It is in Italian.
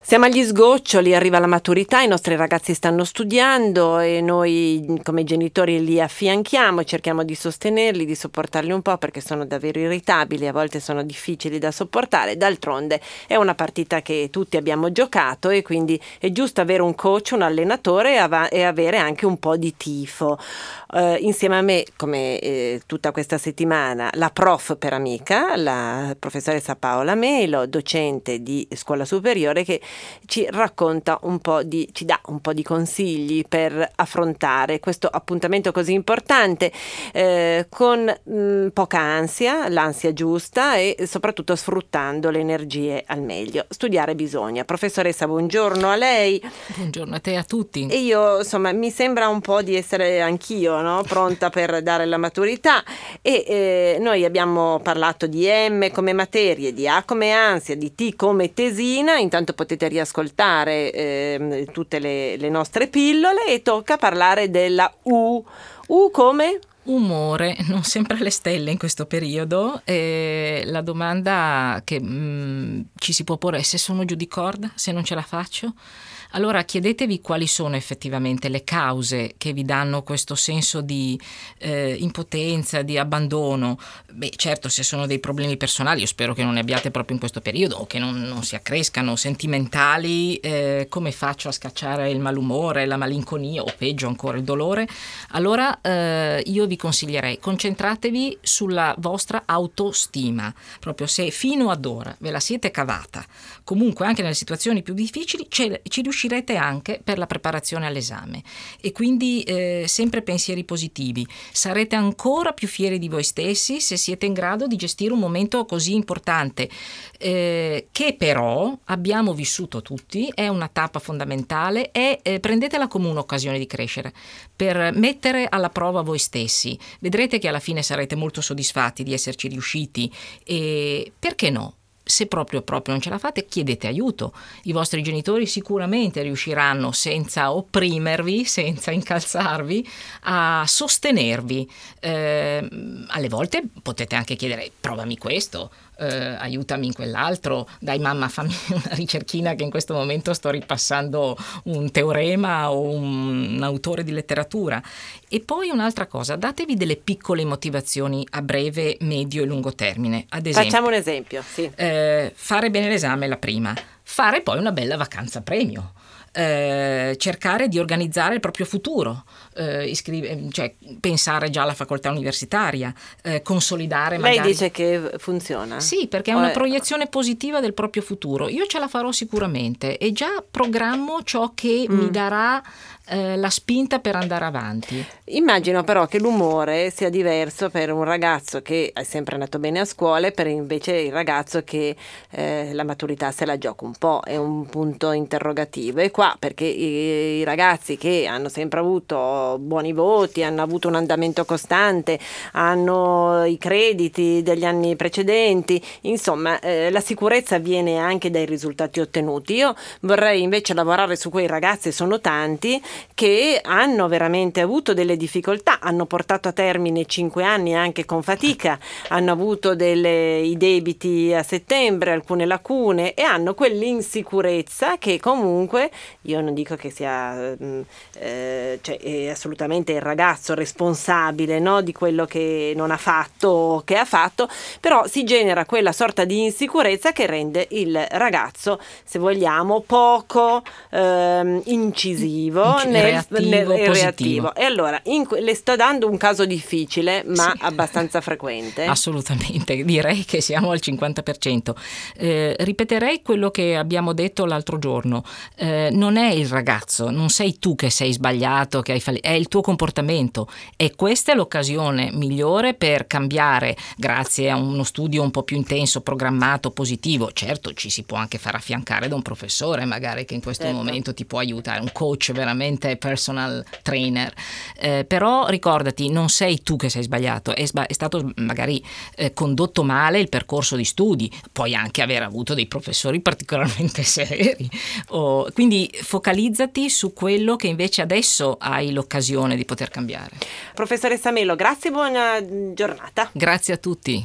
Siamo agli sgoccioli, arriva la maturità, i nostri ragazzi stanno studiando e noi come genitori li affianchiamo, cerchiamo di sostenerli, di sopportarli un po' perché sono davvero irritabili, a volte sono difficili da sopportare. D'altronde è una partita che tutti abbiamo giocato e quindi è giusto avere un coach, un allenatore e avere anche un po' di tifo. Insieme a me, come tutta questa settimana, la prof per amica, la professoressa Paola Melo, docente di scuola superiore, che ci racconta ci dà un po' di consigli per affrontare questo appuntamento così importante con poca ansia, l'ansia giusta e soprattutto sfruttando le energie al meglio. Studiare bisogna. Professoressa, buongiorno a lei. Buongiorno a te e a tutti. E io, insomma, mi sembra un po' di essere anch'io, no? Pronta per dare la maturità e noi abbiamo parlato di M come materie, di A come ansia, di T come tesina. Intanto potete riascoltare tutte le nostre pillole e tocca parlare della U. U come? Umore, non sempre alle stelle in questo periodo. La domanda che ci si può porre è: se sono giù di corda, se non ce la faccio? Allora chiedetevi quali sono effettivamente le cause che vi danno questo senso di impotenza, di abbandono. Beh, certo, se sono dei problemi personali, io spero che non ne abbiate proprio in questo periodo o che non si accrescano, sentimentali, come faccio a scacciare il malumore, la malinconia o peggio ancora il dolore? Allora io vi consiglierei: concentratevi sulla vostra autostima, proprio se fino ad ora ve la siete cavata, comunque anche nelle situazioni più difficili ci riuscirete anche per la preparazione all'esame e quindi sempre pensieri positivi. Sarete ancora più fieri di voi stessi se siete in grado di gestire un momento così importante che però abbiamo vissuto tutti, è una tappa fondamentale e prendetela come un'occasione di crescere, per mettere alla prova voi stessi. Vedrete che alla fine sarete molto soddisfatti di esserci riusciti e perché no? Se proprio non ce la fate, chiedete aiuto. I vostri genitori sicuramente riusciranno, senza opprimervi, senza incalzarvi, a sostenervi. Alle volte potete anche chiedere: provami questo, aiutami in quell'altro, dai mamma fammi una ricerchina che in questo momento sto ripassando un teorema o un autore di letteratura. E poi un'altra cosa: datevi delle piccole motivazioni a breve, medio e lungo termine. Ad esempio, facciamo un esempio, sì. Fare bene l'esame la prima, fare poi una bella vacanza premio, cercare di organizzare il proprio futuro, cioè pensare già alla facoltà universitaria, consolidare magari. Lei dice che funziona? Sì, perché è una proiezione positiva del proprio futuro. Io ce la farò sicuramente e già programmo ciò che mi darà la spinta per andare avanti. Immagino però che l'umore sia diverso per un ragazzo che è sempre andato bene a scuola e per invece il ragazzo che la maturità se la gioca un po', è un punto interrogativo. E qua perché i ragazzi che hanno sempre avuto buoni voti, hanno avuto un andamento costante, hanno i crediti degli anni precedenti, insomma la sicurezza viene anche dai risultati ottenuti. Io vorrei invece lavorare su quei ragazzi, sono tanti, che hanno veramente avuto delle difficoltà, hanno portato a termine 5 anni anche con fatica, hanno avuto i debiti a settembre, alcune lacune e hanno quell'insicurezza che comunque, io non dico che sia è assolutamente il ragazzo responsabile, no, di quello che non ha fatto o che ha fatto, però si genera quella sorta di insicurezza che rende il ragazzo, se vogliamo, poco incisivo, reattivo. E allora le sto dando un caso difficile ma sì, abbastanza frequente. Assolutamente, direi che siamo al 50%. Ripeterei quello che abbiamo detto l'altro giorno: non è il ragazzo, non sei tu che sei sbagliato, che hai è il tuo comportamento, e questa è l'occasione migliore per cambiare grazie a uno studio un po' più intenso, programmato, positivo. Certo, ci si può anche far affiancare da un professore magari che in questo momento ti può aiutare, un coach veramente personal trainer, però ricordati, non sei tu che sei sbagliato, è stato magari condotto male il percorso di studi, puoi anche aver avuto dei professori particolarmente severi, quindi focalizzati su quello che invece adesso hai l'occasione di poter cambiare. Professoressa Melo, grazie, buona giornata. Grazie a tutti.